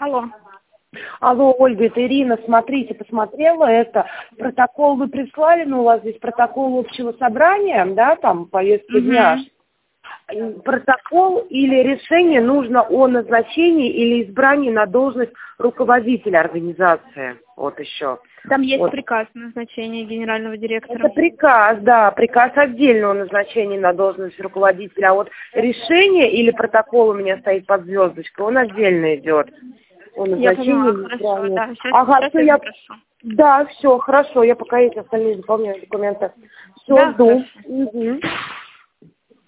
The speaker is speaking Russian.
Алло. Алло, Ольга, это Ирина. Смотрите, посмотрела это. Протокол вы прислали, но у вас здесь протокол общего собрания, да, там, повестка дня. Протокол или решение нужно о назначении или избрании на должность руководителя организации. Вот еще. Там есть вот. приказ о назначении генерального директора. Это приказ, да, приказ отдельного назначения на должность руководителя. А вот решение или протокол у меня стоит под звездочкой, он отдельно идет. Я поняла, хорошо, да. Сейчас я прошу. Да, все, хорошо, я пока эти остальные заполняю документы. Все, да, жду. хорошо.